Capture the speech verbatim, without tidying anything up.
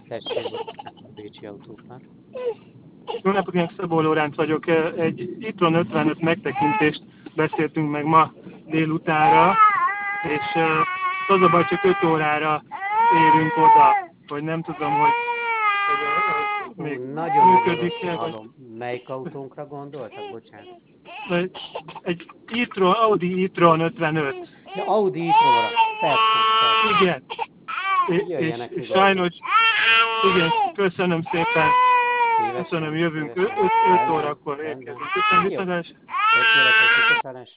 Tessék, bocsánat, a bécsi autópár. Jó napot, én Szabó Lóránc vagyok. Egy e-tron ötvenöt megtekintést beszéltünk meg ma délutánra, és az a baj, csak öt órára érünk oda, hogy nem tudom, hogy, hogy Ú, még nagyon működik rosszul -e, hallom. Melyik autónkra gondoltak? Bocsánat. vagy egy e-tron, Audi e-tron ötvenöt. Ja, Audi e-tronra. Persze, persze. Igen. És, Jöjjenek és nyugodtan. sajnos, igen, köszönöm szépen. Szívesen, Köszönöm, jövünk szívesen. öt Rendben, órakor rendben. érkezünk. Köszönöm, Jó. viszontlátásra. Tökéletes, viszontlátásra.